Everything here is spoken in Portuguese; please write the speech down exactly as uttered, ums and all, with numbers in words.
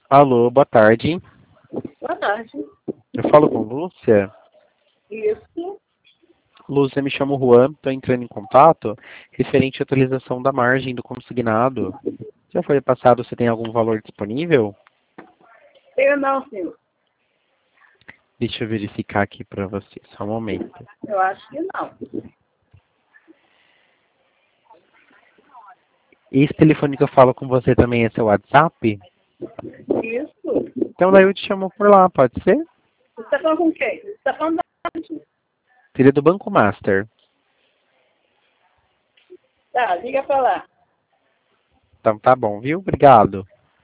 Alô, boa tarde. Boa tarde. Eu falo com Lúcia. Isso. Lúcia, me chamo Juan, estou entrando em contato referente à atualização da margem do consignado. Já foi passado, você tem algum valor disponível? Eu não, senhor. Deixa eu verificar aqui para você, só um momento. Eu acho que não. Esse telefone que eu falo com você também é seu WhatsApp? Isso. Então daí eu te chamo por lá, pode ser? Você está falando com quem? Você está falando da... Seria do Banco Master. Tá, liga pra lá. Então tá bom, viu? Obrigado.